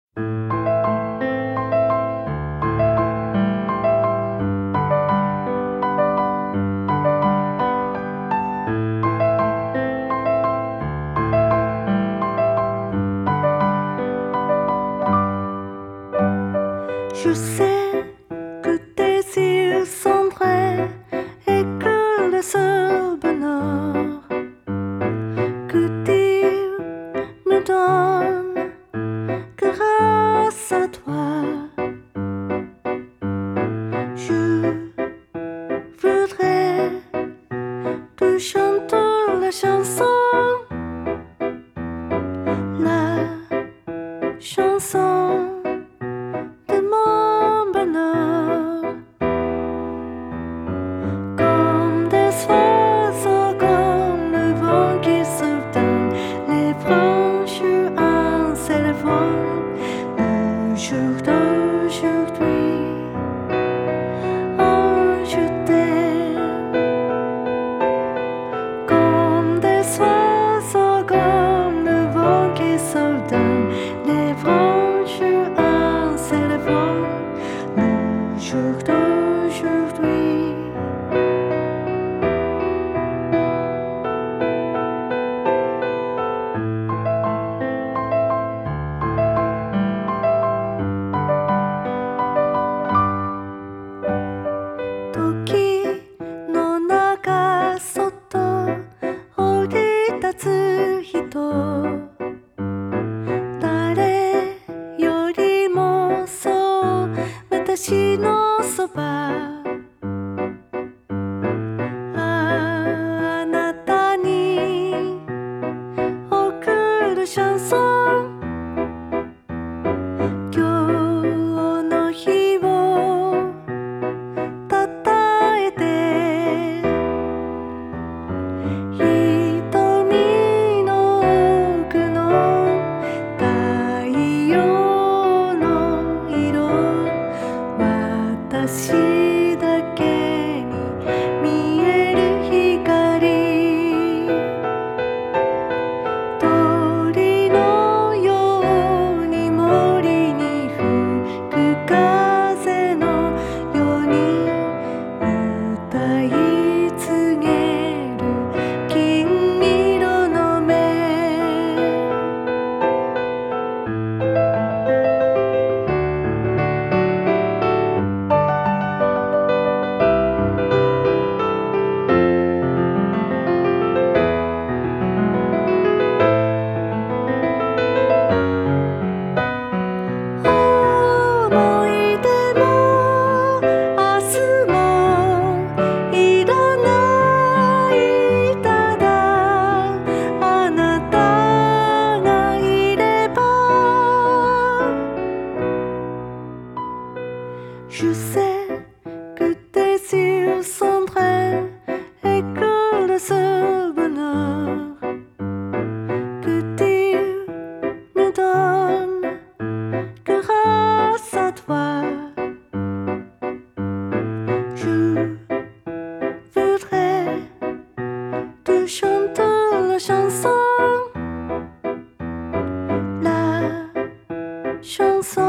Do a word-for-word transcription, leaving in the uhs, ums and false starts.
Je sais que tes yeux sont vrais et que le seul bonheur que tu me donnes grâce à toi. Je voudrais te chanter la chanson, la chanson de mon bonheur, comme des oiseaux, comme le vent qui souffle dans les branches en s'élevant. Le jour d'aujourd'hui, oh je t'aime, comme des oiseaux, comme le vent qui souffle dans les branches en s'élevant. Le jour d'aujourd'hui.時の長さと降り立つ人、誰よりもそう私のそば、あなたに贈るシャンソン、今日の日をたたえて、瞳の奥の太陽の色、私だけに見える光、鳥のように森に吹く風のように歌い継げる金色の目。思い出も明日もいらない、ただあなたがいれば。Je sais que tes yeux sont vrais et que le seul bonheur que tu me donnes grâce à toi. Je voudrais te chanter la chanson, la chanson